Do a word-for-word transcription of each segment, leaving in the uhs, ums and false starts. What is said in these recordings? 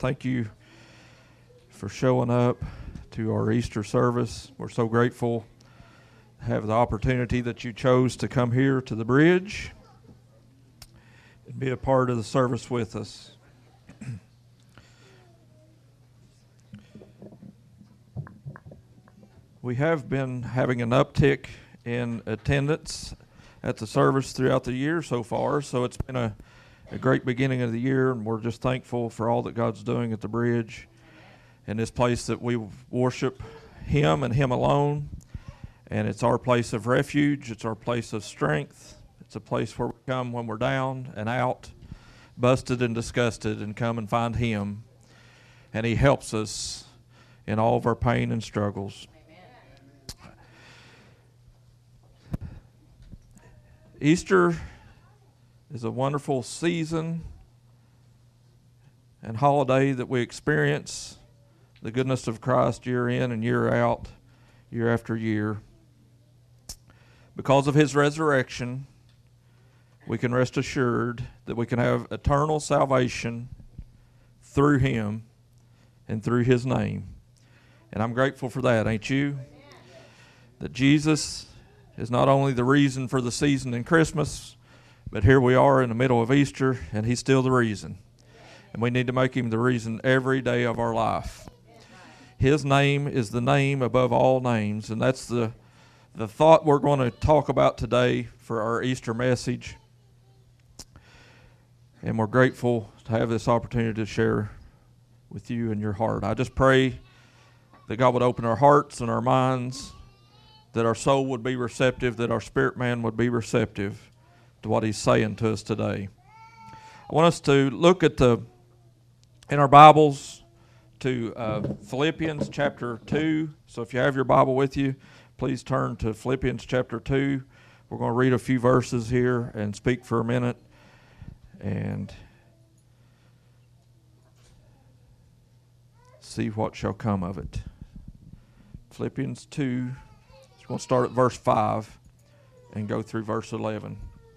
thank you for showing up to our Easter service. We're so grateful to have the opportunity that you chose to come here to the bridge and be a part of the service with us. We have been having an uptick in attendance at the service throughout the year so far, so it's been a, a great beginning of the year, and we're just thankful for all that God's doing at the bridge and this place that we worship Him and Him alone. And it's our place of refuge. It's our place of strength. It's a place where we come when we're down and out, busted and disgusted, and come and find Him. And He helps us in all of our pain and struggles. Amen. Easter is a wonderful season and holiday that we experience the goodness of Christ year in and year out, year after year. Because of His resurrection, we can rest assured that we can have eternal salvation through Him and through His name. And I'm grateful for that, ain't you? That Jesus is not only the reason for the season in Christmas, but here we are in the middle of Easter, and He's still the reason. And we need to make Him the reason every day of our life. His name is the name above all names, and that's the the thought we're going to talk about today for our Easter message. And we're grateful to have this opportunity to share with you in your heart. I just pray that God would open our hearts and our minds, that our soul would be receptive, that our spirit man would be receptive to what He's saying to us today. I want us to look at the in our Bibles to uh, Philippians chapter two. So if you have your Bible with you, please turn to Philippians chapter two. We're going to read a few verses here and speak for a minute and see what shall come of it. Philippians two, we're going to start at verse five and go through verse eleven.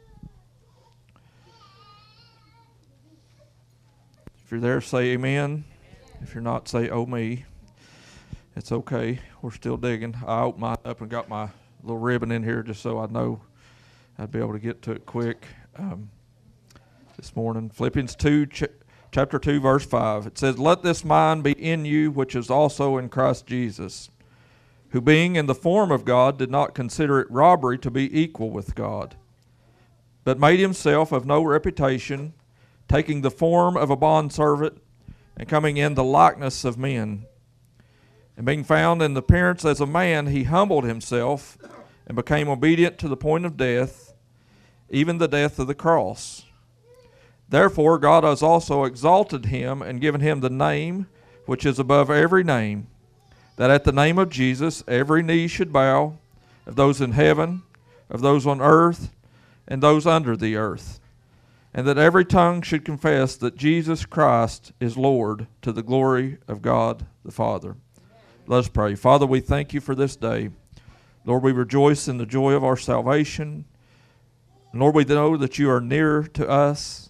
If you're there, say amen. If you're not, say, oh me. It's okay. We're still digging. I opened mine up and got my little ribbon in here just so I know I'd be able to get to it quick um, this morning. Philippians two, ch- chapter two, verse five. It says, "Let this mind be in you, which is also in Christ Jesus, who being in the form of God did not consider it robbery to be equal with God, but made Himself of no reputation, taking the form of a bondservant, and coming in the likeness of men. And being found in appearance as a man, He humbled Himself and became obedient to the point of death, even the death of the cross. Therefore God has also exalted Him and given Him the name which is above every name, that at the name of Jesus every knee should bow, of those in heaven, of those on earth, and those under the earth, and that every tongue should confess that Jesus Christ is Lord, to the glory of God the Father." Let us pray. Father, we thank You for this day. Lord, we rejoice in the joy of our salvation. Lord, we know that You are near to us,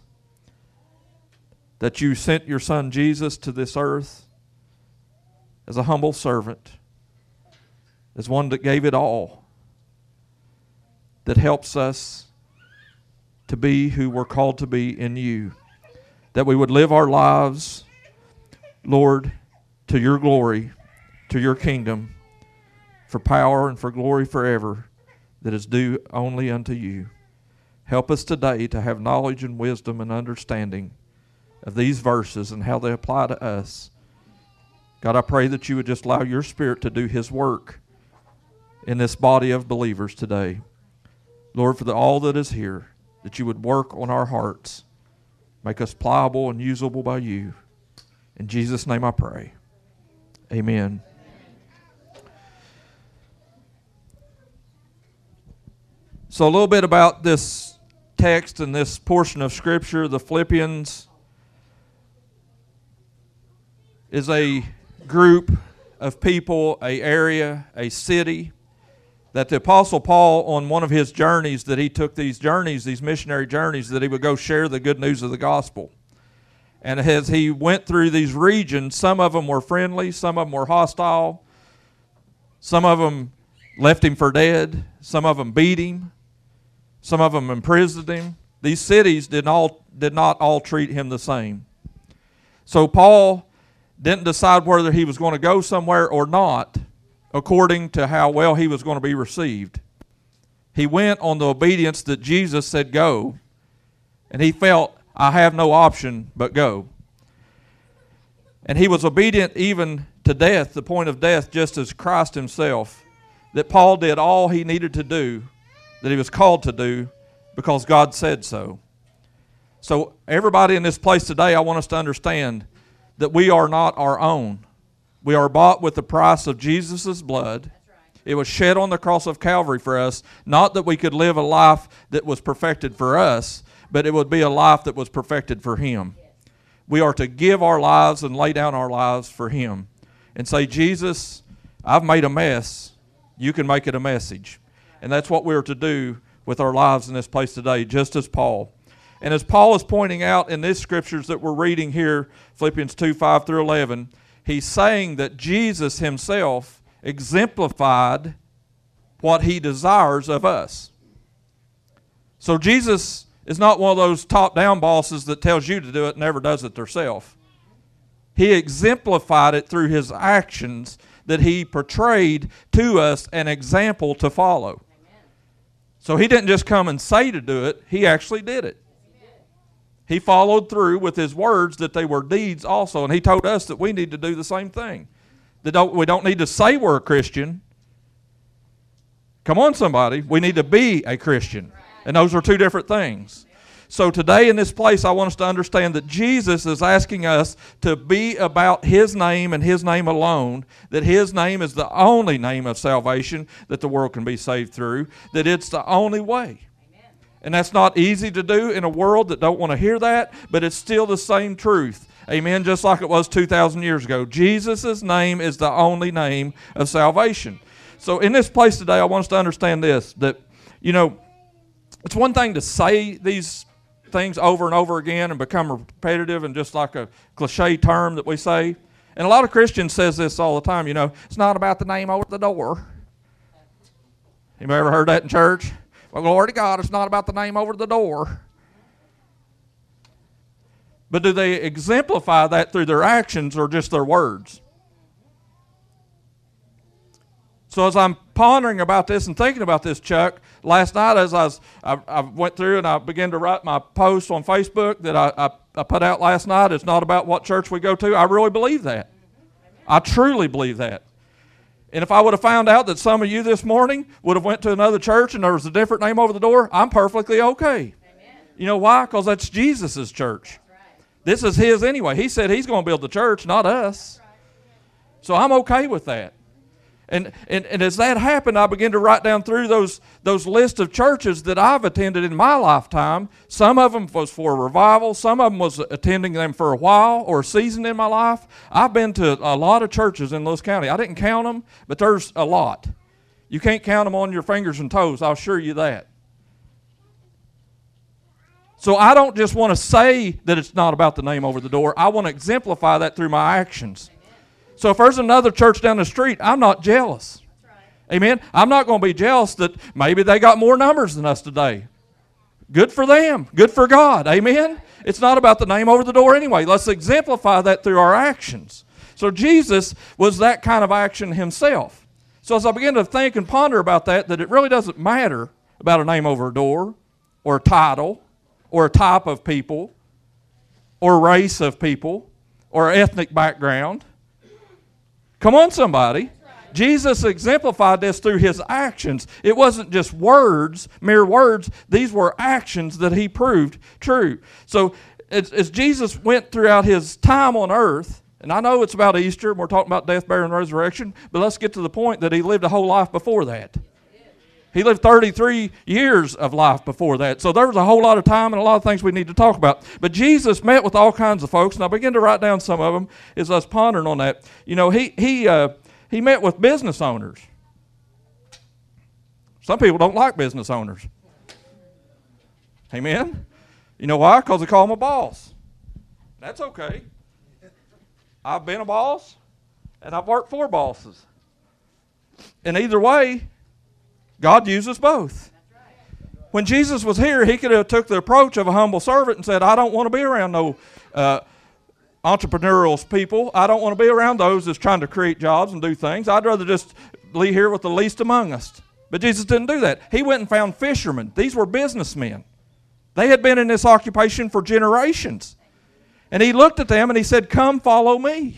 that You sent Your Son Jesus to this earth as a humble servant, as one that gave it all, that helps us to be who we're called to be in You, that we would live our lives, Lord, to Your glory, to Your kingdom, for power and for glory forever, that is due only unto You. Help us today to have knowledge and wisdom and understanding of these verses and how they apply to us. God, I pray that You would just allow Your Spirit to do His work in this body of believers today. Lord, for the, all that is here, that You would work on our hearts, make us pliable and usable by You. In Jesus' name I pray. Amen. So a little bit about this text and this portion of Scripture. The Philippians is a group of people, a area, a city that the Apostle Paul, on one of his journeys, that he took these journeys, these missionary journeys, that he would go share the good news of the gospel. And as he went through these regions, some of them were friendly, some of them were hostile, some of them left him for dead, some of them beat him, some of them imprisoned him. These cities did, all, did not all treat him the same. So Paul didn't decide whether he was going to go somewhere or not according to how well he was going to be received. He went on the obedience that Jesus said go, and he felt, I have no option but go. And he was obedient even to death, the point of death, just as Christ himself, that Paul did all he needed to do, that he was called to do, because God said so. So everybody in this place today, I want us to understand that we are not our own. We are bought with the price of Jesus' blood. It was shed on the cross of Calvary for us, not that we could live a life that was perfected for us, but it would be a life that was perfected for him. We are to give our lives and lay down our lives for him and say, Jesus, I've made a mess. You can make it a message. And that's what we are to do with our lives in this place today, just as Paul. And as Paul is pointing out in these scriptures that we're reading here, Philippians two, five through eleven, he's saying that Jesus himself exemplified what he desires of us. So Jesus is not one of those top-down bosses that tells you to do it and never does it themselves. He exemplified it through his actions that he portrayed to us an example to follow. So he didn't just come and say to do it, he actually did it. He followed through with his words that they were deeds also, and he told us that we need to do the same thing. That don't, we don't need to say we're a Christian. Come on, somebody. We need to be a Christian. And those are two different things. So today in this place, I want us to understand that Jesus is asking us to be about his name and his name alone, that his name is the only name of salvation that the world can be saved through, that it's the only way. And that's not easy to do in a world that don't want to hear that, but it's still the same truth. Amen, just like it was two thousand years ago. Jesus' name is the only name of salvation. So in this place today, I want us to understand this, that, you know, it's one thing to say these things over and over again and become repetitive and just like a cliche term that we say. And a lot of Christians says this all the time, you know, it's not about the name over the door. Anybody ever heard that in church? Well, glory to God, it's not about the name over the door. But do they exemplify that through their actions or just their words? So as I'm pondering about this and thinking about this, Chuck, last night as I was, I, I went through and I began to write my post on Facebook that I, I, I put out last night. It's not about what church we go to. I really believe that. I truly believe that. And if I would have found out that some of you this morning would have went to another church and there was a different name over the door, I'm perfectly okay. Amen. You know why? Because that's Jesus' church. Right. This is his anyway. He said he's going to build the church, not us. Right. So I'm okay with that. And, and and as that happened, I began to write down through those those lists of churches that I've attended in my lifetime. Some of them was for revival. Some of them was attending them for a while or a season in my life. I've been to a lot of churches in Lewis County. I didn't count them, but there's a lot. You can't count them on your fingers and toes, I'll assure you that. So I don't just want to say that it's not about the name over the door. I want to exemplify that through my actions. So if there's another church down the street, I'm not jealous. That's right. Amen? I'm not going to be jealous that maybe they got more numbers than us today. Good for them. Good for God. Amen? It's not about the name over the door anyway. Let's exemplify that through our actions. So Jesus was that kind of action himself. So as I began to think and ponder about that, that it really doesn't matter about a name over a door or a title or a type of people or a race of people or ethnic background. Come on, somebody. Jesus exemplified this through his actions. It wasn't just words, mere words. These were actions that he proved true. So as, as Jesus went throughout his time on earth, and I know it's about Easter, and we're talking about death, burial, and resurrection, but let's get to the point that he lived a whole life before that. He lived thirty-three years of life before that. So there was a whole lot of time and a lot of things we need to talk about. But Jesus met with all kinds of folks, and I began to write down some of them as I was pondering on that. You know, he he uh, he met with business owners. Some people don't like business owners. Amen? You know why? Because they call them a boss. That's okay. I've been a boss, and I've worked for bosses. And either way, God uses both. When Jesus was here, he could have took the approach of a humble servant and said, I don't want to be around no uh, entrepreneurial people. I don't want to be around those that's trying to create jobs and do things. I'd rather just be here with the least among us. But Jesus didn't do that. He went and found fishermen. These were businessmen. They had been in this occupation for generations. And he looked at them and he said, come follow me.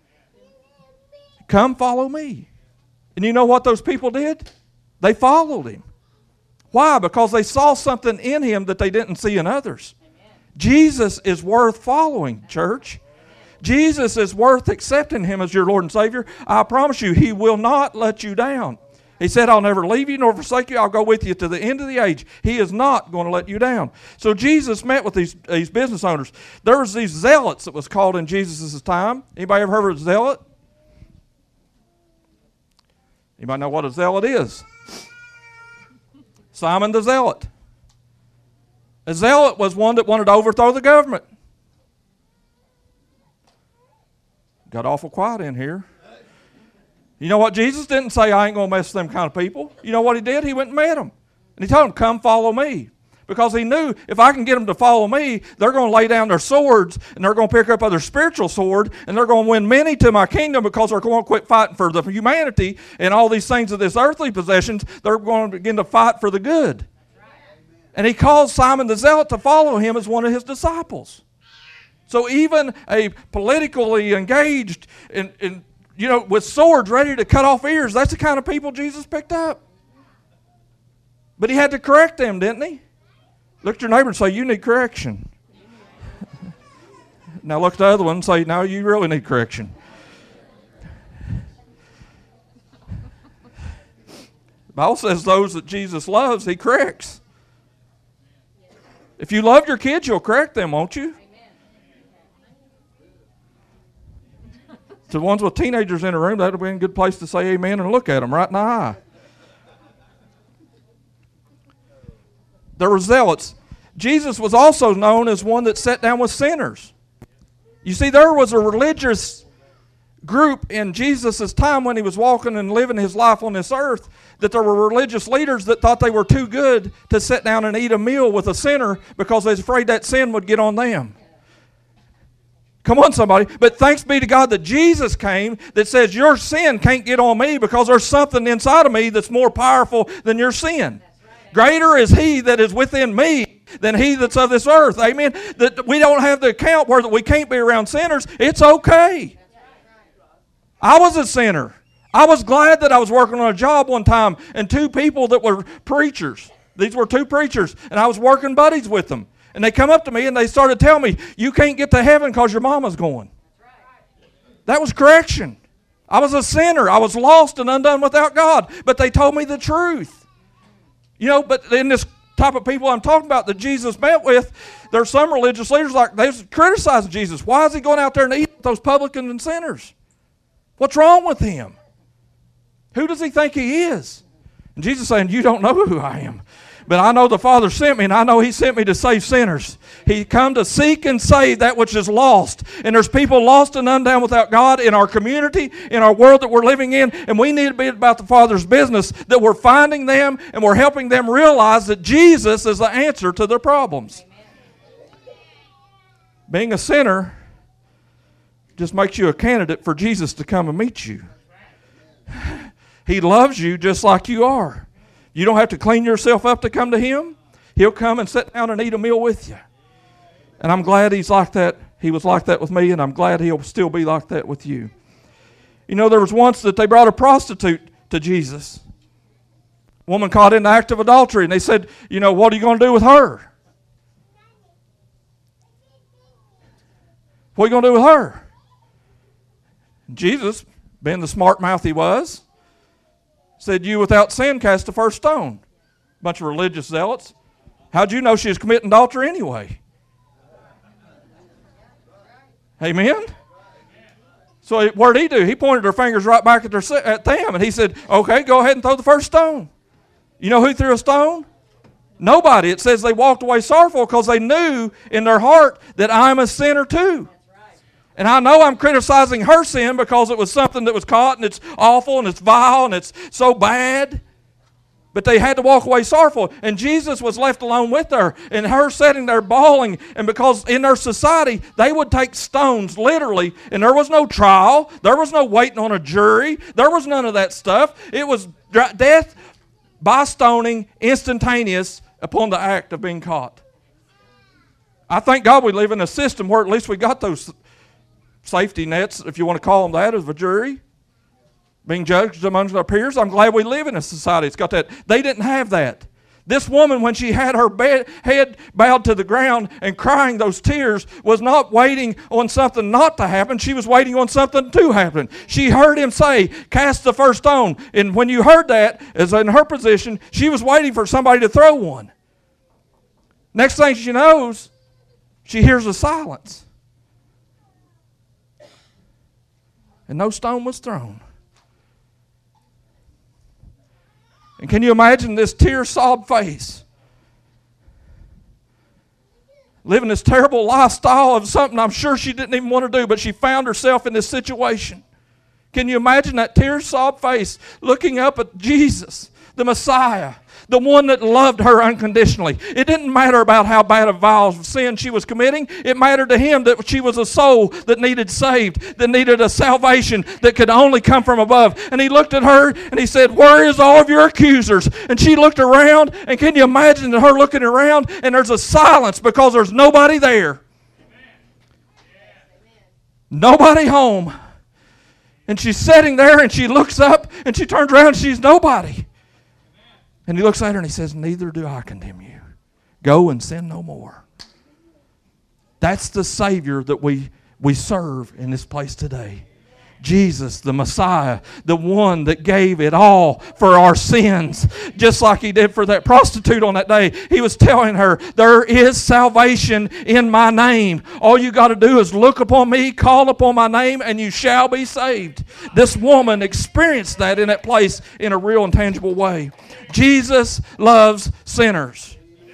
Come follow me. And you know what those people did? They followed him. Why? Because they saw something in him that they didn't see in others. Amen. Jesus is worth following, church. Amen. Jesus is worth accepting him as your Lord and Savior. I promise you, he will not let you down. He said, I'll never leave you nor forsake you. I'll go with you to the end of the age. He is not going to let you down. So Jesus met with these, these business owners. There was these zealots that was called in Jesus' time. Anybody ever heard of a zealot? Anybody know what a zealot is? Simon the Zealot. A zealot was one that wanted to overthrow the government. Got awful quiet in here. You know what? Jesus didn't say, I ain't going to mess with them kind of people. You know what he did? He went and met them. And he told them, come follow me. Because he knew if I can get them to follow me, they're going to lay down their swords and they're going to pick up other spiritual sword and they're going to win many to my kingdom because they're going to quit fighting for the humanity and all these things of this earthly possessions. They're going to begin to fight for the good. And he calls Simon the Zealot to follow him as one of his disciples. So even a politically engaged and, and you know, with swords ready to cut off ears, that's the kind of people Jesus picked up. But he had to correct them, didn't he? Look at your neighbor and say, you need correction. Now look at the other one and say, no, you really need correction. The Bible says those that Jesus loves, he corrects. If you love your kids, you'll correct them, won't you? To the ones with teenagers in the room, that would be a good place to say amen and look at them right in the eye. There were zealots. Jesus was also known as one that sat down with sinners. You see, there was a religious group in Jesus' time when he was walking and living his life on this earth, that there were religious leaders that thought they were too good to sit down and eat a meal with a sinner because they was afraid that sin would get on them. Come on, somebody. But thanks be to God that Jesus came that says your sin can't get on me because there's something inside of me that's more powerful than your sin. Greater is he that is within me than he that's of this earth. Amen. That we don't have the account where we can't be around sinners. It's okay. I was a sinner. I was glad that I was working on a job one time and two people that were preachers. These were two preachers, and I was working buddies with them. And they come up to me and they started telling me, you can't get to heaven because your mama's going. That was correction. I was a sinner. I was lost and undone without God. But they told me the truth. You know, but in this type of people I'm talking about that Jesus met with, there's some religious leaders like they're criticizing Jesus. Why is he going out there and eating with those publicans and sinners? What's wrong with him? Who does he think he is? And Jesus is saying, you don't know who I am. But I know the Father sent me, and I know he sent me to save sinners. He come to seek and save that which is lost. And there's people lost and undone without God in our community, in our world that we're living in, and we need to be about the Father's business, that we're finding them and we're helping them realize that Jesus is the answer to their problems. Amen. Being a sinner just makes you a candidate for Jesus to come and meet you. He loves you just like you are. You don't have to clean yourself up to come to him. He'll come and sit down and eat a meal with you. And I'm glad he's like that. He was like that with me, and I'm glad he'll still be like that with you. You know, there was once that they brought a prostitute to Jesus. A woman caught in the act of adultery, and they said, you know, what are you going to do with her? What are you going to do with her? Jesus, being the smart mouth he was, said, you without sin cast the first stone. Bunch of religious zealots. How'd you know she was committing adultery anyway? Amen? So what did he do? He pointed their fingers right back at, their, at them, and he said, okay, go ahead and throw the first stone. You know who threw a stone? Nobody. It says they walked away sorrowful because they knew in their heart that I'm a sinner too. And I know I'm criticizing her sin because it was something that was caught and it's awful and it's vile and it's so bad. But they had to walk away sorrowful. And Jesus was left alone with her. And her sitting there bawling. And because in their society, they would take stones, literally. And there was no trial. There was no waiting on a jury. There was none of that stuff. It was death by stoning, instantaneous upon the act of being caught. I thank God we live in a system where at least we got those safety nets, if you want to call them that, of a jury. Being judged among our peers. I'm glad we live in a society that's got that. They didn't have that. This woman, when she had her bed, head bowed to the ground and crying those tears, was not waiting on something not to happen. She was waiting on something to happen. She heard him say, cast the first stone. And when you heard that, as in her position, she was waiting for somebody to throw one. Next thing she knows, she hears a silence. And no stone was thrown. And can you imagine this tear-sobbed face? Living this terrible lifestyle of something I'm sure she didn't even want to do, but she found herself in this situation. Can you imagine that tear-sobbed face looking up at Jesus, the Messiah, the one that loved her unconditionally? It didn't matter about how bad a vile sin she was committing. It mattered to him that she was a soul that needed saved, that needed a salvation that could only come from above. And he looked at her and he said, where is all of your accusers? And she looked around, and can you imagine her looking around and there's a silence because there's nobody there. Nobody home. And she's sitting there and she looks up and she turns around and she's nobody. And he looks at her and he says, neither do I condemn you. Go and sin no more. That's the Savior that we, we serve in this place today. Jesus, the Messiah, the one that gave it all for our sins, just like he did for that prostitute on that day. He was telling her, there is salvation in my name. All you got to do is look upon me, call upon my name, and you shall be saved. This woman experienced that in that place in a real and tangible way. Jesus loves sinners.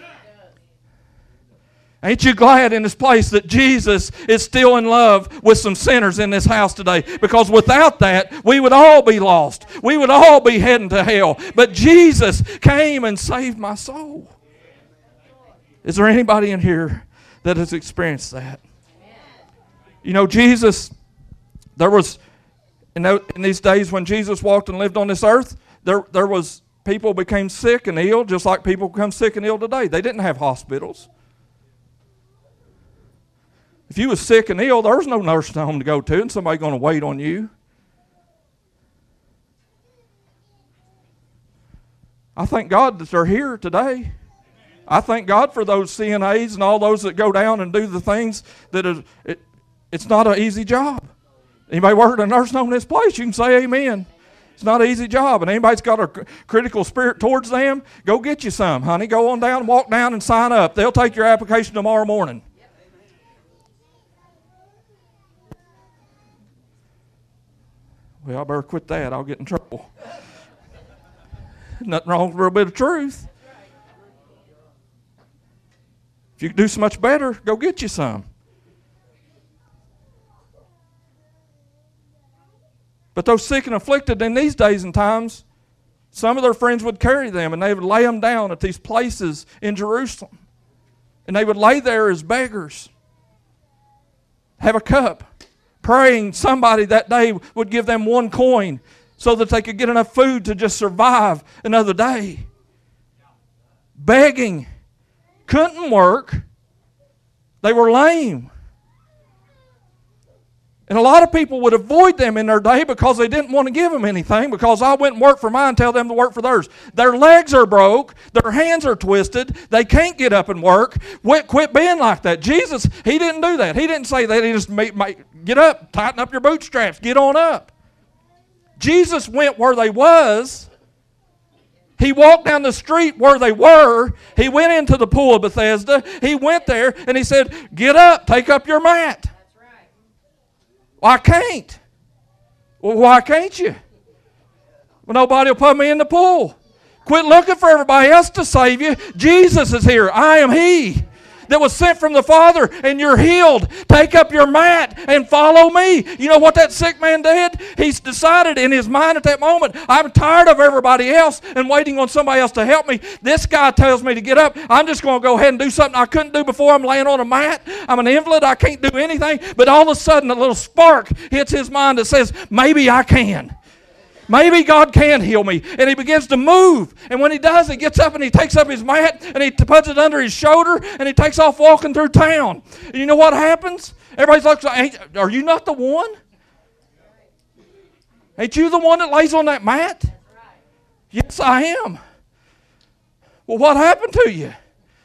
Ain't you glad in this place that Jesus is still in love with some sinners in this house today? Because without that, we would all be lost. We would all be heading to hell. But Jesus came and saved my soul. Is there anybody in here that has experienced that? You know, Jesus, there was, in these days when Jesus walked and lived on this earth, there, there was, people became sick and ill just like people become sick and ill today. They didn't have hospitals. If you was sick and ill, there's no nursing home to go to and somebody going to wait on you. I thank God that they're here today. I thank God for those C N As and all those that go down and do the things that is, it, it's not an easy job. Anybody work at a nursing home in this place, you can say amen. It's not an easy job. And anybody's got a critical spirit towards them, go get you some, honey. Go on down, walk down and sign up. They'll take your application tomorrow morning. Well, I better quit that. I'll get in trouble. Nothing wrong with a little bit of truth. If you can do so much better, go get you some. But those sick and afflicted in these days and times, some of their friends would carry them and they would lay them down at these places in Jerusalem. And they would lay there as beggars. Have a cup. Praying somebody that day would give them one coin so that they could get enough food to just survive another day. Begging. Couldn't work. They were lame. And a lot of people would avoid them in their day because they didn't want to give them anything, because I went and worked for mine, tell them to work for theirs. Their legs are broke. Their hands are twisted. They can't get up and work. Quit, quit being like that. Jesus, he didn't do that. He didn't say that. He just made, made, get up, tighten up your bootstraps, get on up. Jesus went where they was. He walked down the street where they were. He went into the pool of Bethesda. He went there and he said, get up, take up your mat. Well, I can't. Well, why can't you? Well, nobody will put me in the pool. Quit looking for everybody else to save you. Jesus is here. I am He that was sent from the Father, and you're healed. Take up your mat and follow me. You know what that sick man did? He's decided in his mind at that moment, I'm tired of everybody else and waiting on somebody else to help me. This guy tells me to get up. I'm just going to go ahead and do something I couldn't do before. I'm laying on a mat. I'm an invalid. I can't do anything. But all of a sudden, a little spark hits his mind that says, maybe I can. Maybe God can heal me. And he begins to move. And when he does, he gets up and he takes up his mat and he puts it under his shoulder and he takes off walking through town. And you know what happens? Everybody's like, are you not the one? Ain't you the one that lays on that mat? Yes, I am. Well, what happened to you?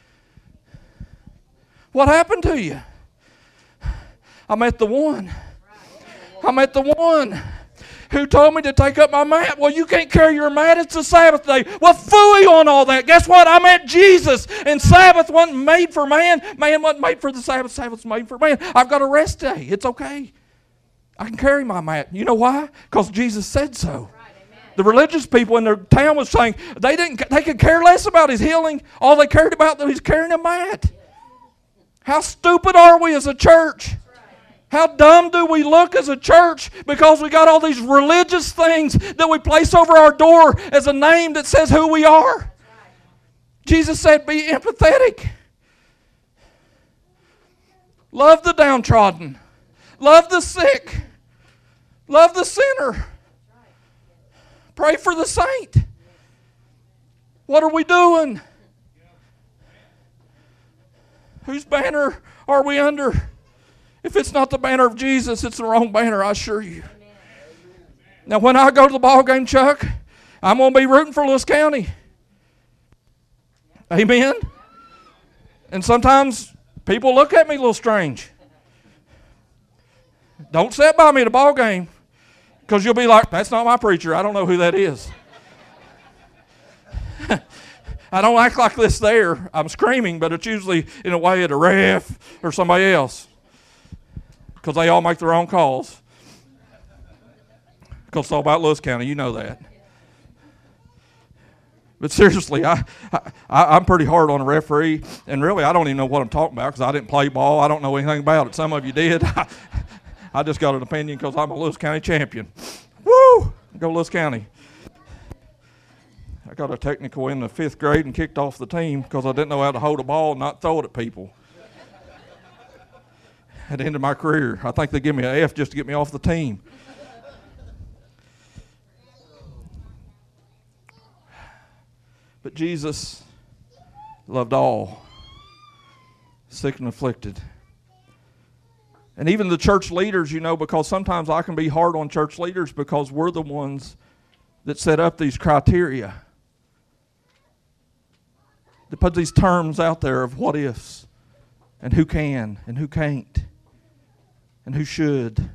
What happened to you? I met the one. I met the one who told me to take up my mat. Well, you can't carry your mat. It's the Sabbath day. Well, phooey on all that. Guess what? I met Jesus, and Sabbath wasn't made for man. Man wasn't made for the Sabbath. Sabbath's made for man. I've got a rest day. It's okay. I can carry my mat. You know why? Because Jesus said so. The religious people in their town was saying they didn't. They could care less about his healing. All they cared about was he's carrying a mat. How stupid are we as a church? How dumb do we look as a church because we got all these religious things that we place over our door as a name that says who we are? Jesus said, be empathetic. Love the downtrodden. Love the sick. Love the sinner. Pray for the saint. What are we doing? Whose banner are we under? If it's not the banner of Jesus, it's the wrong banner, I assure you. Now, when I go to the ball game, Chuck, I'm going to be rooting for Lewis County. Amen? And sometimes people look at me a little strange. Don't sit by me at a ball game because you'll be like, that's not my preacher. I don't know who that is. I don't act like this there. I'm screaming, but it's usually in a way at a ref or somebody else. Because they all make their own calls. Because it's all about Lewis County, you know that. But seriously, I, I, I'm pretty hard on a referee, and really I don't even know what I'm talking about because I didn't play ball. I don't know anything about it. Some of you did. I just got an opinion because I'm a Lewis County champion. Woo! Go Lewis County. I got a technical in the fifth grade and kicked off the team because I didn't know how to hold a ball and not throw it at people. At the end of my career, I think they give me an F just to get me off the team. But Jesus loved all, sick and afflicted. And even the church leaders, you know, because sometimes I can be hard on church leaders because we're the ones that set up these criteria, that put these terms out there of what ifs and who can and who can't. And who should.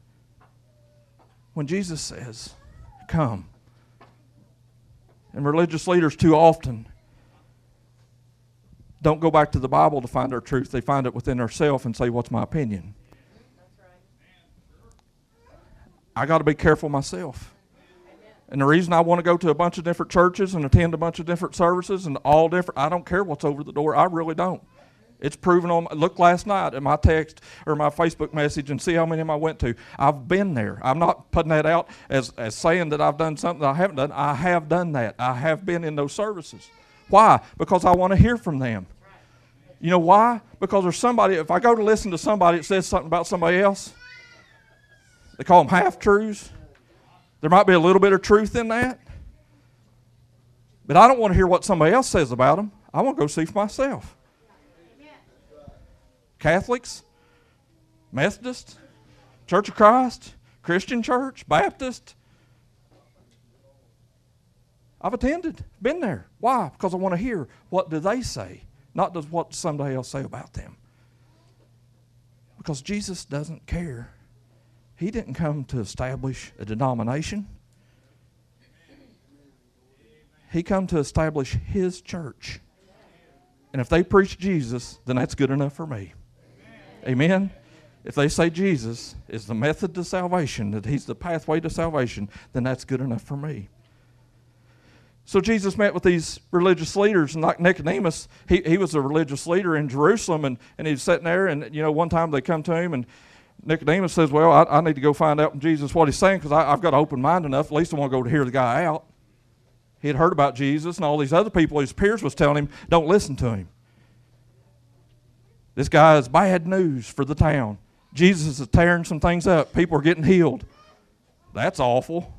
When Jesus says, come. And religious leaders too often don't go back to the Bible to find our truth. They find it within ourselves and say, what's my opinion? I got to be careful myself. And the reason I want to go to a bunch of different churches and attend a bunch of different services and all different, I don't care what's over the door. I really don't. It's proven on, look last night at my text or my Facebook message and see how many of them I went to. I've been there. I'm not putting that out as, as saying that I've done something that I haven't done. I have done that. I have been in those services. Why? Because I want to hear from them. You know why? Because there's somebody, if I go to listen to somebody that says something about somebody else, they call them half-truths. There might be a little bit of truth in that. But I don't want to hear what somebody else says about them. I want to go see for myself. Catholics, Methodist, Church of Christ, Christian Church, Baptist. I've attended, been there. Why? Because I want to hear what do they say, not does what somebody else say about them. Because Jesus doesn't care. He didn't come to establish a denomination. He come to establish His church. And if they preach Jesus, then that's good enough for me. Amen? If they say Jesus is the method to salvation, that He's the pathway to salvation, then that's good enough for me. So Jesus met with these religious leaders, and like Nicodemus, he, he was a religious leader in Jerusalem, and, and he was sitting there, and you know, one time they come to him, and Nicodemus says, well, I, I need to go find out from Jesus what he's saying, because I've got an open mind enough. At least I want to go to hear the guy out. He had heard about Jesus, and all these other people, his peers, was telling him, don't listen to him. This guy is bad news for the town. Jesus is tearing some things up. People are getting healed. That's awful.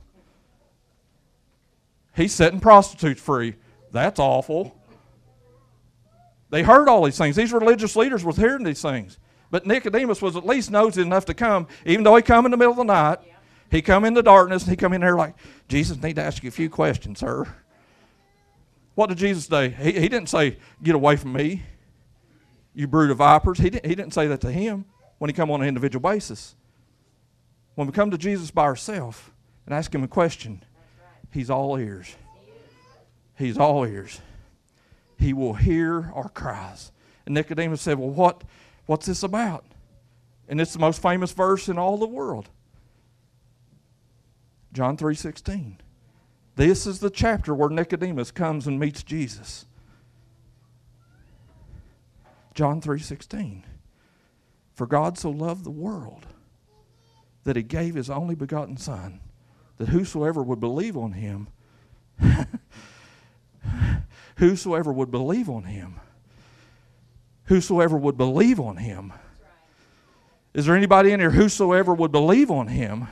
He's setting prostitutes free. That's awful. They heard all these things. These religious leaders were hearing these things. But Nicodemus was at least nosy enough to come, even though he come in the middle of the night. Yeah. He come in the darkness, and he come in there like, Jesus, I need to ask you a few questions, sir. What did Jesus say? He, he didn't say, get away from me, you brood of vipers. He didn't, he didn't say that to him when he come on an individual basis. When we come to Jesus by ourselves and ask him a question, he's all ears. He's all ears. He will hear our cries. And Nicodemus said, well, what, what's this about? And it's the most famous verse in all the world. John three sixteen. This is the chapter where Nicodemus comes and meets Jesus. John three sixteen. For God so loved the world that he gave his only begotten Son, that whosoever would believe on him, whosoever would believe on him, whosoever would believe on him. Is there anybody in here, whosoever would believe on him,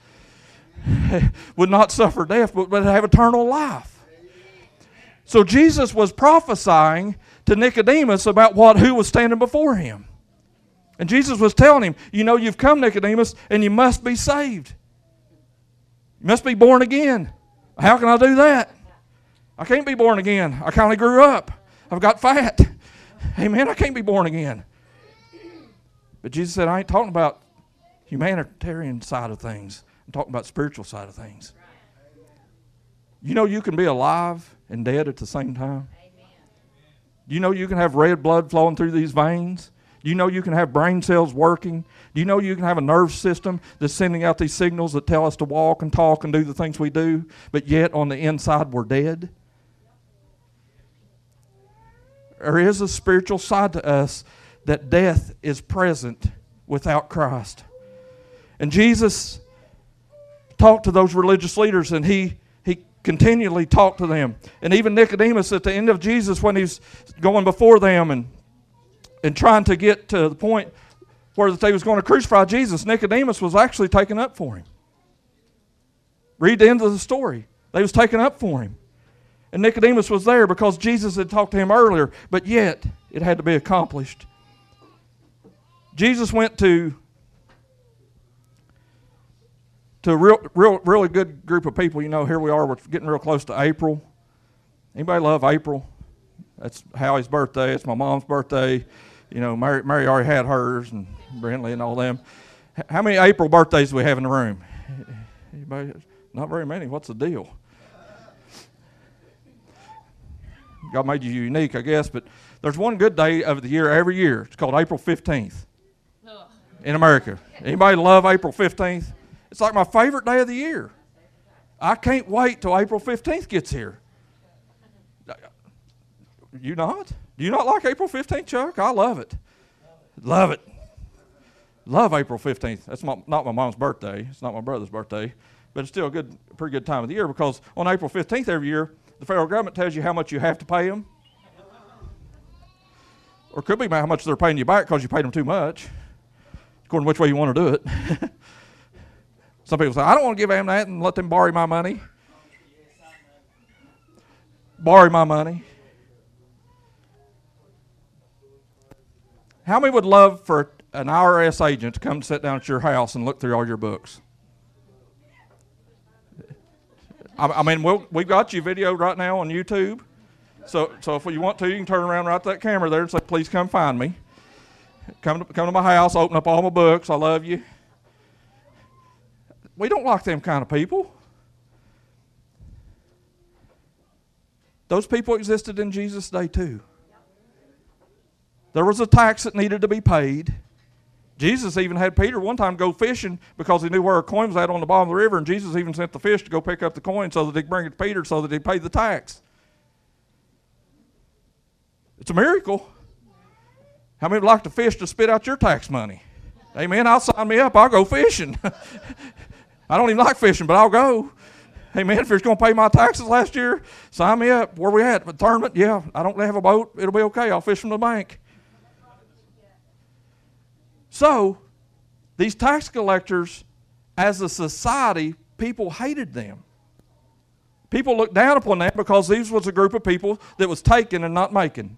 would not suffer death, but would have eternal life? So Jesus was prophesying to Nicodemus about what who was standing before him. And Jesus was telling him, you know, you've come, Nicodemus, and you must be saved. You must be born again. How can I do that? I can't be born again. I kind of grew up. I've got fat. Amen. I can't be born again. But Jesus said, I ain't talking about humanitarian side of things. I'm talking about spiritual side of things. You know you can be alive and dead at the same time? You know you can have red blood flowing through these veins? You know you can have brain cells working? Do you know you can have a nerve system that's sending out these signals that tell us to walk and talk and do the things we do, but yet on the inside we're dead? There is a spiritual side to us that death is present without Christ. And Jesus talked to those religious leaders, and he, he continually talked to them. And even Nicodemus at the end of Jesus, when he's going before them and, and trying to get to the point where they was going to crucify Jesus, Nicodemus was actually taken up for him. Read the end of the story. They was taken up for him. And Nicodemus was there because Jesus had talked to him earlier, but yet it had to be accomplished. Jesus went to to a real, real, really good group of people. You know, here we are, we're getting real close to April. Anybody love April? That's Howie's birthday. It's my mom's birthday. You know, Mary, Mary already had hers, and Brindley and all them. How many April birthdays do we have in the room? Anybody? Not very many. What's the deal? God made you unique, I guess, but there's one good day of the year every year. It's called April fifteenth in America. Anybody love April fifteenth? It's like my favorite day of the year. I can't wait till April fifteenth gets here. You not? Do you not like April fifteenth, Chuck? I love it. Love it. Love April fifteenth. That's my, not my mom's birthday. It's not my brother's birthday. But it's still a good, pretty good time of the year, because on April fifteenth every year, the federal government tells you how much you have to pay them. Or it could be how much they're paying you back because you paid them too much, according to which way you want to do it. Some people say, I don't want to give them that and let them borrow my money. Borrow my money. How many would love for an I R S agent to come sit down at your house and look through all your books? I, I mean, we'll, we've got you videoed right now on YouTube. So, so if you want to, you can turn around right to that camera there and say, please come find me. Come to, come to my house, open up all my books. I love you. We don't like them kind of people. Those people existed in Jesus' day too. There was a tax that needed to be paid. Jesus even had Peter one time go fishing because he knew where a coin was at on the bottom of the river, and Jesus even sent the fish to go pick up the coin so that he'd bring it to Peter so that he'd pay the tax. It's a miracle. How many would like to fish to spit out your tax money? Amen. I'll sign me up. I'll go fishing. I don't even like fishing, but I'll go. Amen. If you're going to pay my taxes last year, sign me up. Where we at? A tournament? Yeah. I don't have a boat. It'll be okay. I'll fish from the bank. So, these tax collectors, as a society, people hated them. People looked down upon them because these was a group of people that was taking and not making.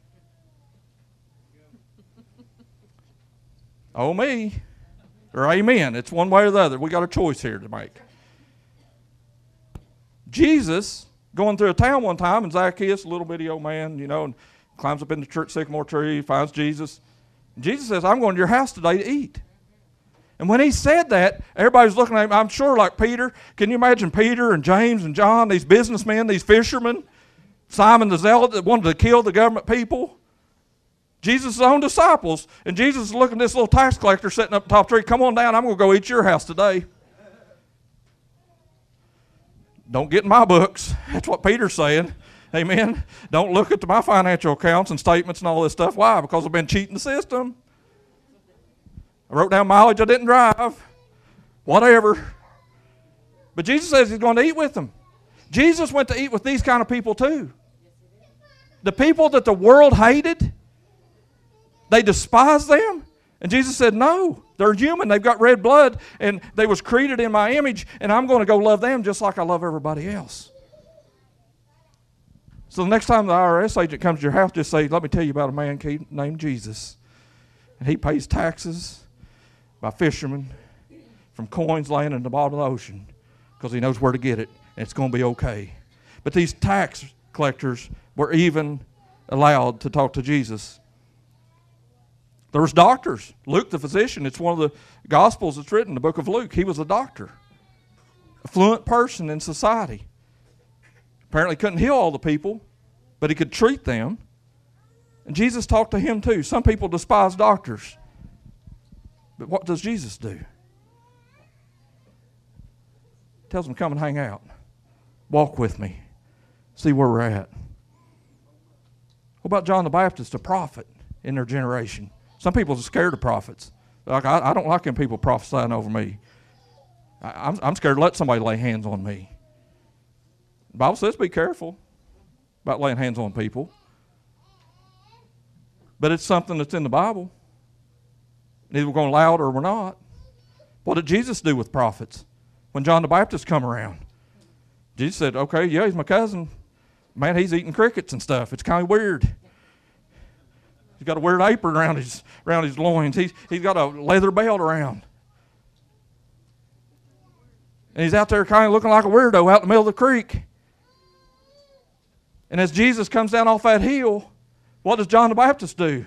Oh, me. Or amen. It's one way or the other. We got a choice here to make. Jesus, going through a town one time, and Zacchaeus, a little bitty old man, you know, and climbs up in the church sycamore tree, finds Jesus. And Jesus says, I'm going to your house today to eat. And when he said that, everybody was looking at him, I'm sure like Peter. Can you imagine Peter and James and John, these businessmen, these fishermen, Simon the Zealot that wanted to kill the government people? Jesus' own disciples. And Jesus is looking at this little tax collector sitting up top tree. Come on down, I'm going to go eat your house today. Don't get in my books. That's what Peter's saying. Amen. Don't look at my financial accounts and statements and all this stuff. Why? Because I've been cheating the system. I wrote down mileage I didn't drive. Whatever. But Jesus says he's going to eat with them. Jesus went to eat with these kind of people too. The people that the world hated, they despised them. And Jesus said, no, they're human. They've got red blood, and they was created in my image, and I'm going to go love them just like I love everybody else. So the next time the I R S agent comes to your house, just say, let me tell you about a man named Jesus. And he pays taxes by fishermen from coins laying in the bottom of the ocean because he knows where to get it, and it's going to be okay. But these tax collectors were even allowed to talk to Jesus. There was doctors. Luke the physician, it's one of the Gospels that's written, the book of Luke. He was a doctor, a fluent person in society. Apparently couldn't heal all the people, but he could treat them. And Jesus talked to him too. Some people despise doctors. But what does Jesus do? He tells them, come and hang out. Walk with me. See where we're at. What about John the Baptist, a prophet in their generation? Some people are scared of prophets. Like, I, I don't like them people prophesying over me. I, I'm, I'm scared to let somebody lay hands on me. The Bible says be careful about laying hands on people. But it's something that's in the Bible. Either we're going to allow it or we're not. What did Jesus do with prophets when John the Baptist come around? Jesus said, okay, yeah, he's my cousin. Man, he's eating crickets and stuff. It's kind of weird. He's got a weird apron around his, around his loins. He's, he's got a leather belt around. And he's out there kind of looking like a weirdo out in the middle of the creek. And as Jesus comes down off that hill, what does John the Baptist do?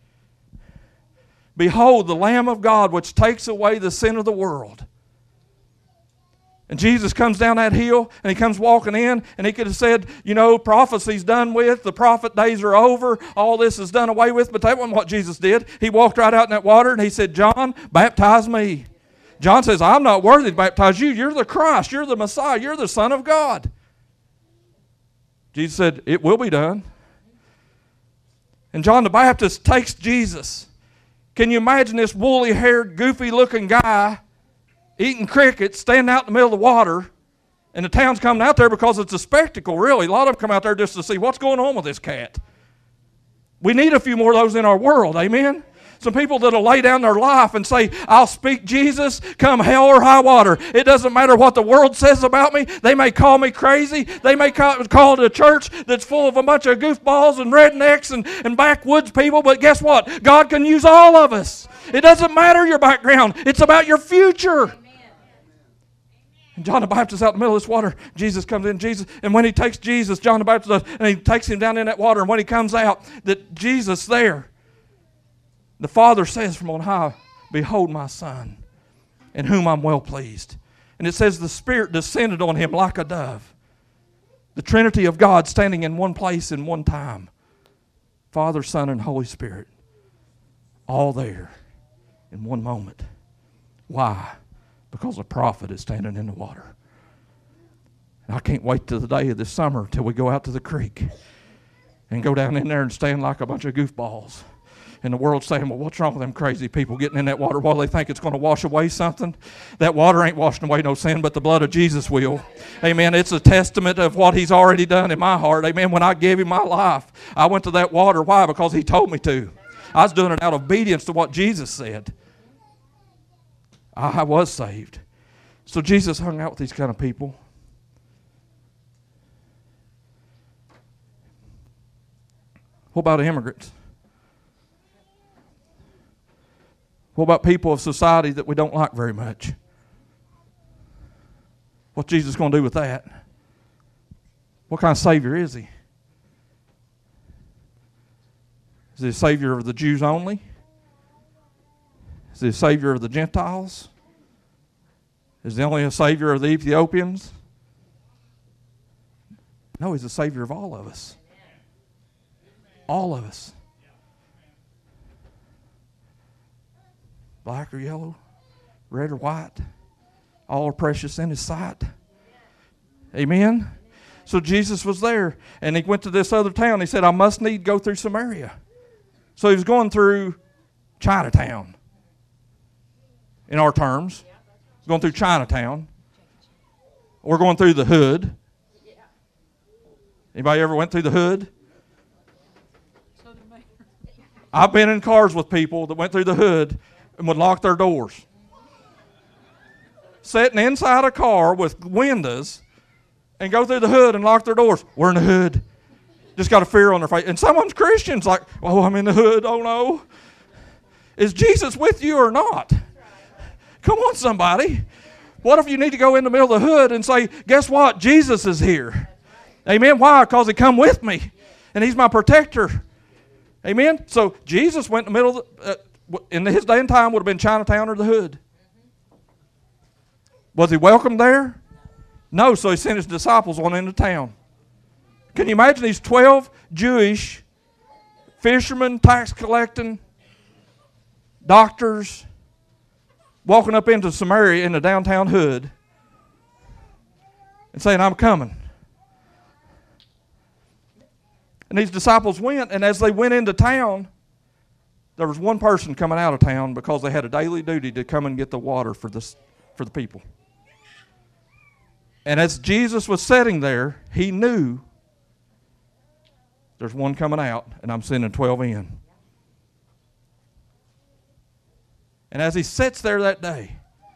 Behold, the Lamb of God, which takes away the sin of the world. And Jesus comes down that hill, and he comes walking in, and he could have said, you know, prophecy's done with, the prophet days are over, all this is done away with, but that wasn't what Jesus did. He walked right out in that water, and he said, John, baptize me. John says, I'm not worthy to baptize you. You're the Christ. You're the Messiah. You're the Son of God. Jesus said, it will be done. And John the Baptist takes Jesus. Can you imagine this woolly-haired, goofy-looking guy eating crickets, standing out in the middle of the water, and the town's coming out there because it's a spectacle, really. A lot of them come out there just to see what's going on with this cat. We need a few more of those in our world, amen? Some people that'll lay down their life and say, I'll speak Jesus, come hell or high water. It doesn't matter what the world says about me. They may call me crazy. They may call, call it a church that's full of a bunch of goofballs and rednecks and, and backwoods people, but guess what? God can use all of us. It doesn't matter your background. It's about your future. And John the Baptist out in the middle of this water, Jesus comes in, Jesus, and when he takes Jesus, John the Baptist does, and he takes him down in that water, and when he comes out, that Jesus there, the Father says from on high, behold my Son, in whom I'm well pleased. And it says the Spirit descended on him like a dove. The Trinity of God standing in one place in one time. Father, Son, and Holy Spirit. All there. in one moment. Why? Because a prophet is standing in the water. And I can't wait till the day of this summer till we go out to the creek and go down in there and stand like a bunch of goofballs. And the world's saying, well, what's wrong with them crazy people getting in that water? Well, they think it's going to wash away something. That water ain't washing away no sin, but the blood of Jesus will. Amen. It's a testament of what he's already done in my heart. Amen. When I gave him my life, I went to that water. Why? Because he told me to. I was doing it out of obedience to what Jesus said. I was saved. So Jesus hung out with these kind of people. What about immigrants? What about people of society that we don't like very much? What's Jesus going to do with that? What kind of Savior is he? Is he a Savior of the Jews only? Is he a Savior of the Gentiles? Is he only a Savior of the Ethiopians? No, he's a Savior of all of us. All of us. Black or yellow, red or white, all are precious in his sight. Amen? So Jesus was there, and he went to this other town. He said, I must need go through Samaria. So he was going through Chinatown, in our terms. Going through Chinatown. Or going through the hood. Anybody ever went through the hood? I've been in cars with people that went through the hood and would lock their doors. Sitting inside a car with windows and go through the hood and lock their doors. We're in the hood. Just got a fear on their face. And someone's Christians like, oh, I'm in the hood. Oh, no. Is Jesus with you or not? Come on, somebody. What if you need to go in the middle of the hood and say, guess what? Jesus is here. Amen. Why? Because he come with me. And he's my protector. Amen. So Jesus went in the middle of the, uh, in his day and time would have been Chinatown or the hood. Was he welcome there? No, so he sent his disciples on into town. Can you imagine these twelve Jewish fishermen, tax collecting, doctors, walking up into Samaria in the downtown hood and saying, I'm coming. And these disciples went, and as they went into town, there was one person coming out of town because they had a daily duty to come and get the water for, this, for the people. And as Jesus was sitting there, he knew there's one coming out, and I'm sending twelve in. And as he sits there that day,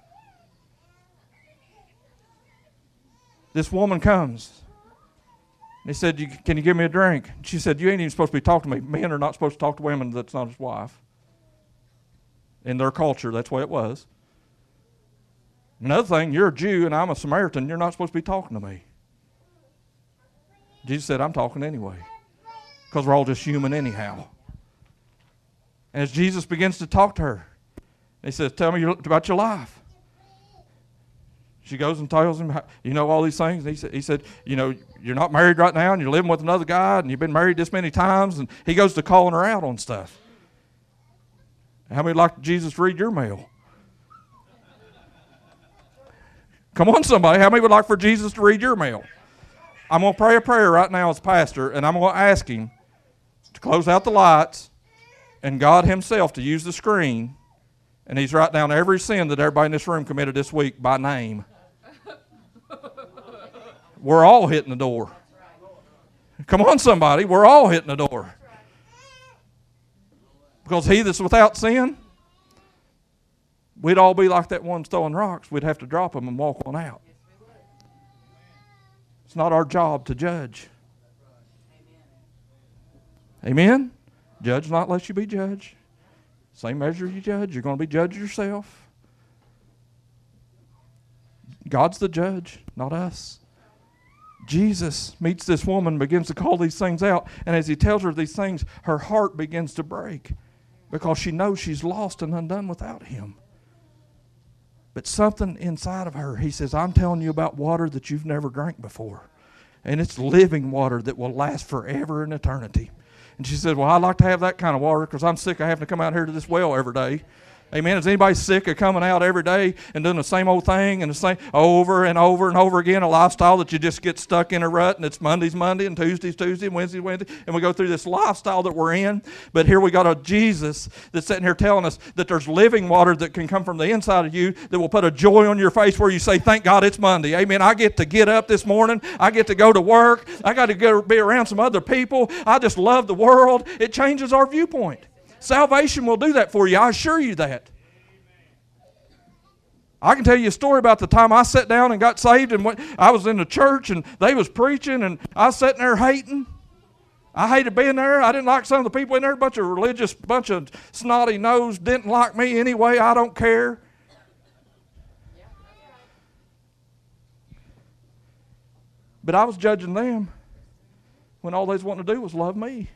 this woman comes. And he said, can you give me a drink? She said, you ain't even supposed to be talking to me. Men are not supposed to talk to women that's not his wife. In their culture, that's the way it was. Another thing, you're a Jew and I'm a Samaritan. You're not supposed to be talking to me. Jesus said, I'm talking anyway. Because we're all just human anyhow. And as Jesus begins to talk to her, he says, tell me about your life. She goes and tells him, you know, all these things. And he said, he said, you know, you're not married right now and you're living with another guy and you've been married this many times. And he goes to calling her out on stuff. How many like Jesus to read your mail? Come on, somebody. How many would like for Jesus to read your mail? I'm going to pray a prayer right now as pastor, and I'm going to ask him to close out the lights and God himself to use the screen, and he's write down every sin that everybody in this room committed this week by name. We're all hitting the door. Come on, somebody. We're all hitting the door. Because he that's without sin, we'd all be like that one throwing rocks. We'd have to drop them and walk on out. It's not our job to judge. Amen? Judge not lest you be judged. Same measure you judge, you're going to be judged yourself. God's the judge, not us. Jesus meets this woman, begins to call these things out, and as he tells her these things, her heart begins to break because she knows she's lost and undone without him. But something inside of her, he says, I'm telling you about water that you've never drank before. And it's living water that will last forever in eternity. And she said, well, I'd like to have that kind of water because I'm sick of having to come out here to this well every day. Amen. Is anybody sick of coming out every day and doing the same old thing and the same over and over and over again, a lifestyle that you just get stuck in a rut, and it's Monday's Monday and Tuesday's Tuesday and Wednesday's Wednesday, and we go through this lifestyle that we're in. But here we got a Jesus that's sitting here telling us that there's living water that can come from the inside of you that will put a joy on your face where you say, thank God it's Monday. Amen. I get to get up this morning. I get to go to work. I got to go be around some other people. I just love the world. It changes our viewpoint. Salvation will do that for you. I assure you that. I can tell you a story about the time I sat down and got saved, and went, I was in the church and they was preaching, and I was sitting there hating. I hated being there. I didn't like some of the people in there. A bunch of religious, bunch of snotty nose didn't like me anyway. I don't care. But I was judging them when all they was wanting to do was love me.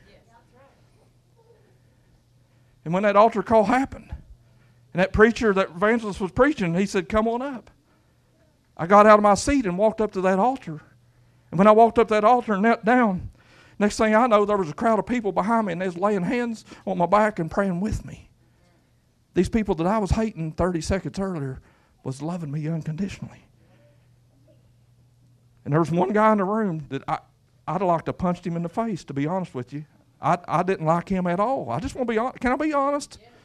And when that altar call happened, and that preacher, that evangelist was preaching, he said, come on up. I got out of my seat and walked up to that altar. And when I walked up to that altar and knelt down, next thing I know, there was a crowd of people behind me, and they was laying hands on my back and praying with me. These people that I was hating thirty seconds earlier was loving me unconditionally. And there was one guy in the room that I, I'd like to punch him in the face, to be honest with you. I, I didn't like him at all. I just want to be honest. Can I be honest? Yeah.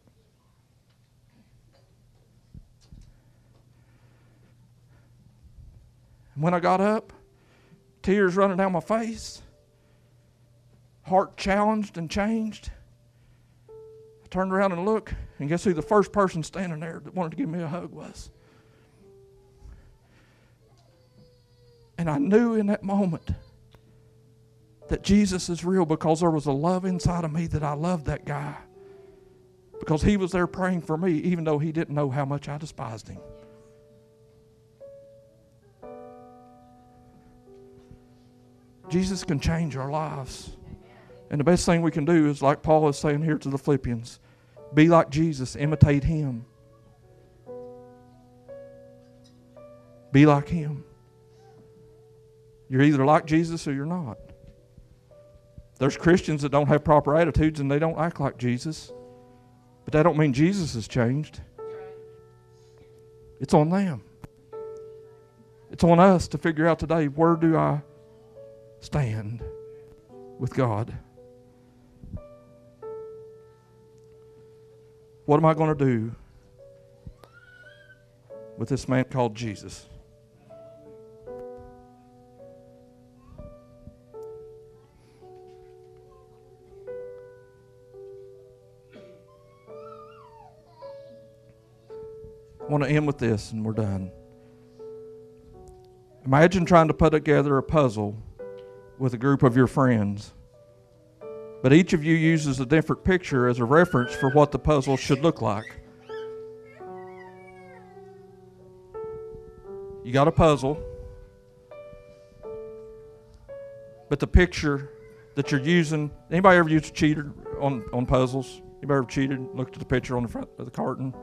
And when I got up, tears running down my face, heart challenged and changed, I turned around and looked, and guess who the first person standing there that wanted to give me a hug was? And I knew in that moment that Jesus is real, because there was a love inside of me that I loved that guy, because he was there praying for me even though he didn't know how much I despised him. Jesus can change our lives. And the best thing we can do is, like Paul is saying here to the Philippians, be like Jesus, imitate him. Be like him. You're either like Jesus or you're not. There's Christians that don't have proper attitudes and they don't act like Jesus. But that don't mean Jesus has changed. It's on them. It's on us to figure out today, where do I stand with God? What am I going to do with this man called Jesus? I want to end with this and we're done. Imagine trying to put together a puzzle with a group of your friends, but each of you uses a different picture as a reference for what the puzzle should look like. You got a puzzle, but the picture that you're using, anybody ever used a cheater on, on puzzles? Anybody ever cheated, looked at the picture on the front of the carton?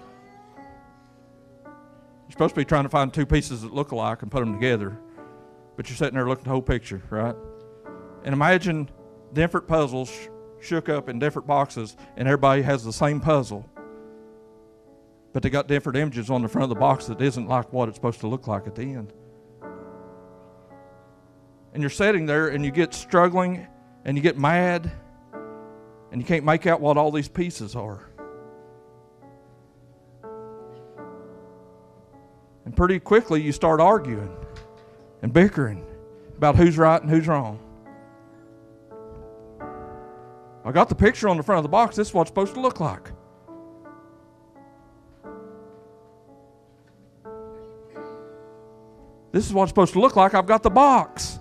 You're supposed to be trying to find two pieces that look alike and put them together, but you're sitting there looking at the whole picture, right? And imagine different puzzles sh- shook up in different boxes, and everybody has the same puzzle, but they got different images on the front of the box that isn't like what it's supposed to look like at the end. And you're sitting there and you get struggling and you get mad and you can't make out what all these pieces are. And pretty quickly you start arguing and bickering about who's right and who's wrong. I got the picture on the front of the box. This is what it's supposed to look like. This is what it's supposed to look like. I've got the box.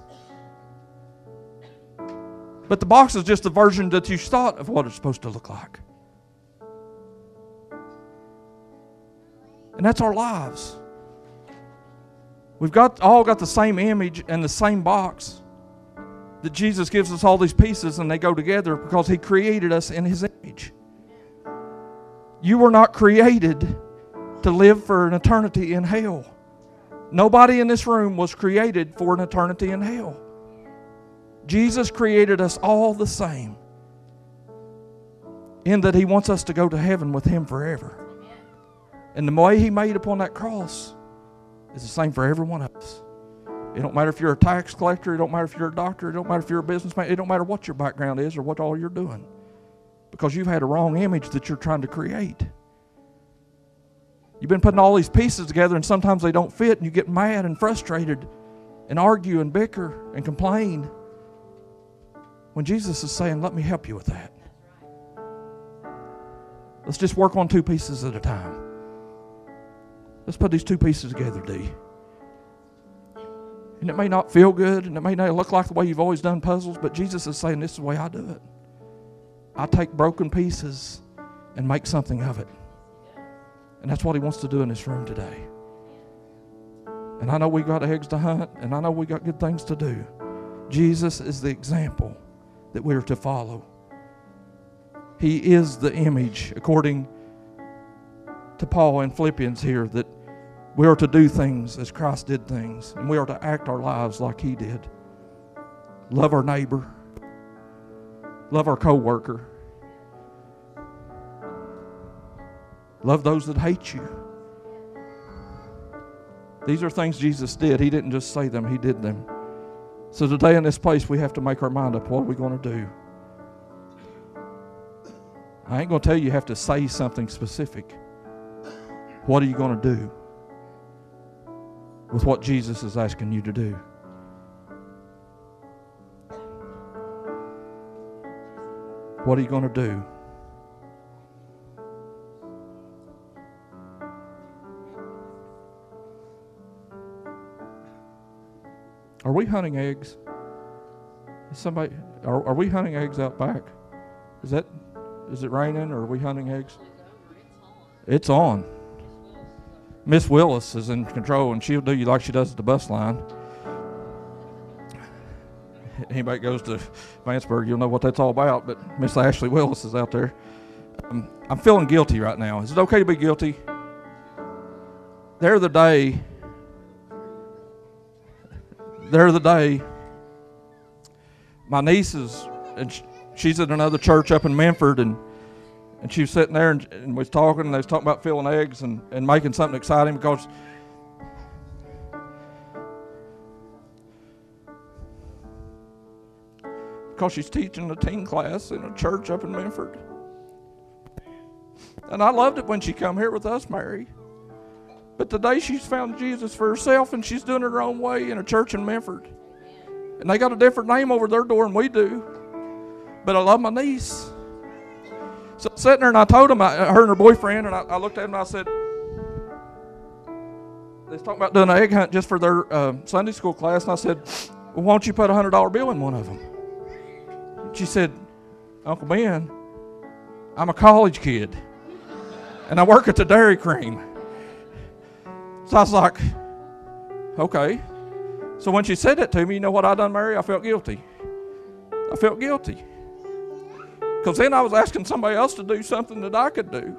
But the box is just the version that you thought of what it's supposed to look like. And that's our lives. We've got all got the same image and the same box, that Jesus gives us all these pieces and they go together because He created us in His image. You were not created to live for an eternity in hell. Nobody in this room was created for an eternity in hell. Jesus created us all the same. in that He wants us to go to heaven with Him forever. And the way He made upon that cross is the same for every one of us. It don't matter if you're a tax collector. It don't matter if you're a doctor. It don't matter if you're a businessman. It don't matter what your background is or what all you're doing. Because you've had a wrong image that you're trying to create. You've been putting all these pieces together and sometimes they don't fit and you get mad and frustrated and argue and bicker and complain. When Jesus is saying, let me help you with that. Let's just work on two pieces at a time. Let's put these two pieces together, D. And it may not feel good, and it may not look like the way you've always done puzzles, but Jesus is saying, this is the way I do it. I take broken pieces and make something of it. And that's what He wants to do in this room today. And I know we got eggs to hunt, and I know we got good things to do. Jesus is the example that we are to follow. He is the image, according to Paul in Philippians here, that we are to do things as Christ did things, and we are to act our lives like He did. Love our neighbor. Love our co-worker. Love those that hate you. These are things Jesus did. He didn't just say them, He did them. So today in this place, we have to make our mind up. What are we going to do? I ain't going to tell you you have to say something specific. What are you going to do with what Jesus is asking you to do? What are you going to do? Are we hunting eggs? Is somebody, are, are we hunting eggs out back? Is that, is it raining or are we hunting eggs? It's on. Miss Willis is in control, and she'll do you like she does at the bus line. Anybody goes to Vanceburg, you'll know what that's all about, but Miss Ashley Willis is out there. Um, I'm feeling guilty right now. Is it okay to be guilty? The other day, the other day, my niece is, and she's at another church up in Memphis, and And she was sitting there and, and we was talking, and they was talking about filling eggs and, and making something exciting because because she's teaching a teen class in a church up in Memphis. And I loved it when she come here with us, Mary. But today she's found Jesus for herself, and she's doing it her own way in a church in Memphis. And they got a different name over their door than we do. But I love my niece. So I'm sitting there, and I told him, I, her and her boyfriend, and I, I looked at him and I said, they was talking about doing an egg hunt just for their uh, Sunday school class, and I said, well, why don't you put a hundred dollar bill in one of them? She said, Uncle Ben, I'm a college kid, and I work at the Dairy Cream. So I was like, okay. So when she said that to me, you know what I done, Mary? I felt guilty. I felt guilty. Because then I was asking somebody else to do something that I could do.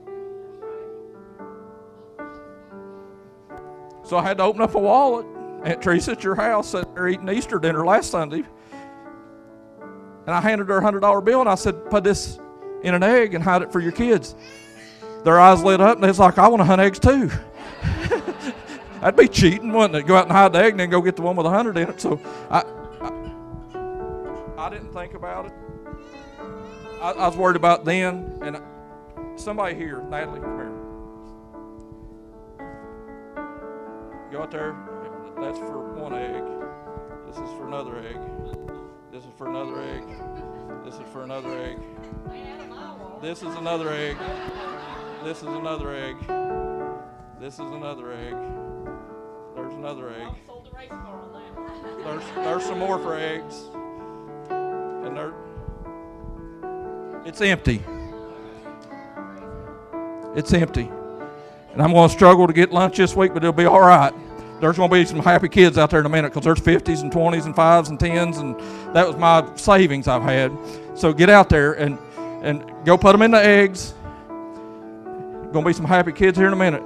So I had to open up a wallet. Aunt Teresa at your house sat there eating Easter dinner last Sunday. And I handed her a hundred dollar bill and I said, put this in an egg and hide it for your kids. Their eyes lit up and they was like, I want to hunt eggs too. That'd be cheating, wouldn't it? Go out and hide the egg and then go get the one with a hundred in it. So I, I, I didn't think about it. I, I was worried about then, and somebody here, Natalie, come here. Go out there. That's for one egg. This is for another egg. This is for another egg. This is for another egg. This is another egg. This is another egg. This is another egg. There's another egg. There's there's some more for eggs. And there. It's empty. It's empty. And I'm going to struggle to get lunch this week, but it'll be all right. There's going to be some happy kids out there in a minute because there's fifties and twenties and fives and tens, and that was my savings I've had. So get out there and, and go put them in the eggs. Going to be some happy kids here in a minute.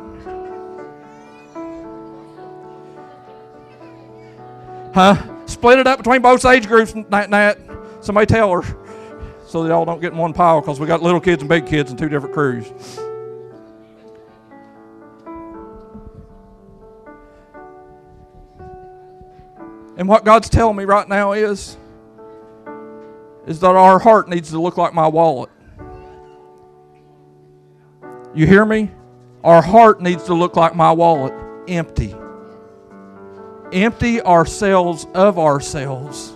Huh? Split it up between both age groups, Nat. Nat. Somebody tell her. so they all don't get in one pile, because we got little kids and big kids in two different crews. And what God's telling me right now is, is that our heart needs to look like my wallet. You hear me? Our heart needs to look like my wallet, empty. Empty ourselves of ourselves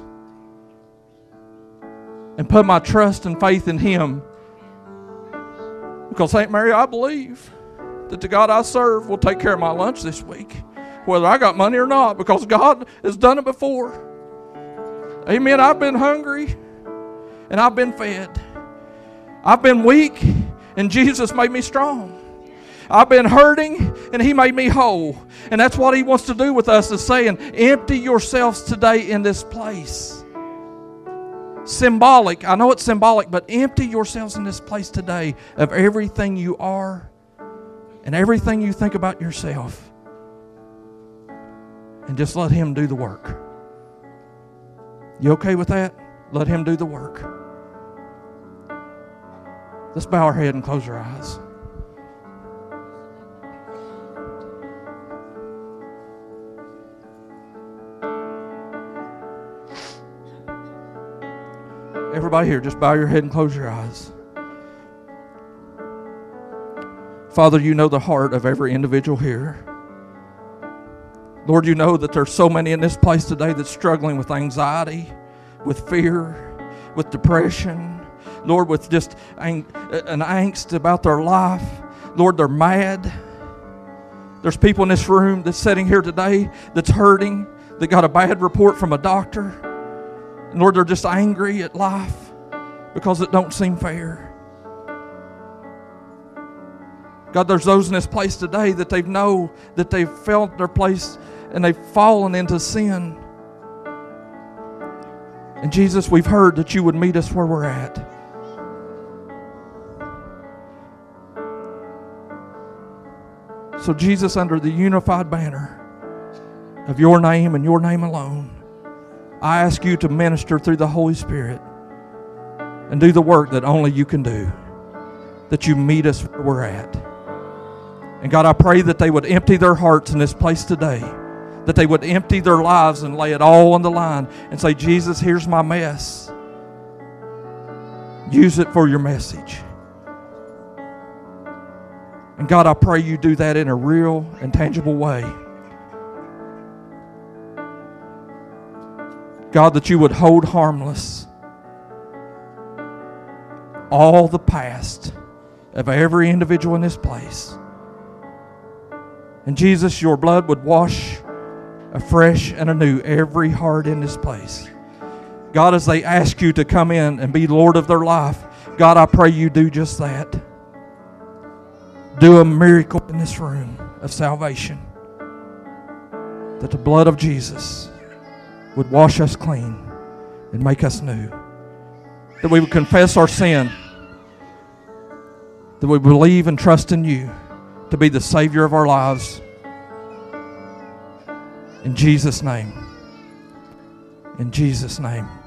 and put my trust and faith in Him. Because, Saint Mary, I believe that the God I serve will take care of my lunch this week, whether I got money or not, because God has done it before. Amen. I've been hungry and I've been fed. I've been weak and Jesus made me strong. I've been hurting and He made me whole. And that's what He wants to do with us, is saying, empty yourselves today in this place. Symbolic. I know it's symbolic, but empty yourselves in this place today of everything you are and everything you think about yourself. And just let Him do the work. You okay with that? Let Him do the work. Let's bow our head and close our eyes. Everybody here, just bow your head and close your eyes. Father, you know the heart of every individual here. Lord, you know that there's so many in this place today that's struggling with anxiety, with fear, with depression. Lord, with just an angst about their life. Lord, they're mad. There's people in this room that's sitting here today that's hurting, that got a bad report from a doctor. And Lord, they're just angry at life because it don't seem fair. God, there's those in this place today that they know that they've felt their place and they've fallen into sin. And Jesus, we've heard that you would meet us where we're at. So Jesus, under the unified banner of your name and your name alone, I ask you to minister through the Holy Spirit and do the work that only you can do, that you meet us where we're at. And God, I pray that they would empty their hearts in this place today, that they would empty their lives and lay it all on the line and say, Jesus, here's my mess. Use it for your message. And God, I pray you do that in a real and tangible way. God, that you would hold harmless all the past of every individual in this place. And Jesus, your blood would wash afresh and anew every heart in this place. God, as they ask you to come in and be Lord of their life, God, I pray you do just that. Do a miracle in this room of salvation, that the blood of Jesus would wash us clean and make us new. That we would confess our sin. That we believe and trust in you to be the Savior of our lives. In Jesus' name. In Jesus' name.